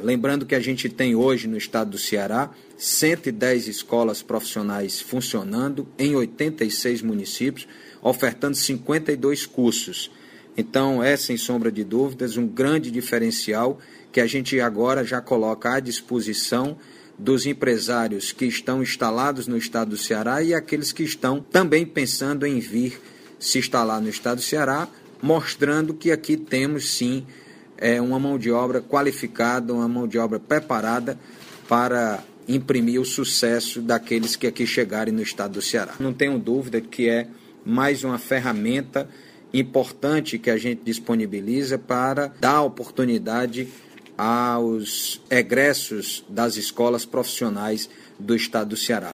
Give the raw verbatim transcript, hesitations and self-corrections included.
Lembrando que a gente tem hoje no estado do Ceará cento e dez escolas profissionais funcionando em oitenta e seis municípios, ofertando cinquenta e dois cursos. Então, é, sem sombra de dúvidas, um grande diferencial que a gente agora já coloca à disposição dos empresários que estão instalados no estado do Ceará e aqueles que estão também pensando em vir se instalar no estado do Ceará, mostrando que aqui temos, sim, é, uma mão de obra qualificada, uma mão de obra preparada para imprimir o sucesso daqueles que aqui chegarem no estado do Ceará. Não tenho dúvida que é mais uma ferramenta importante que a gente disponibiliza para dar oportunidade aos egressos das escolas profissionais do estado do Ceará.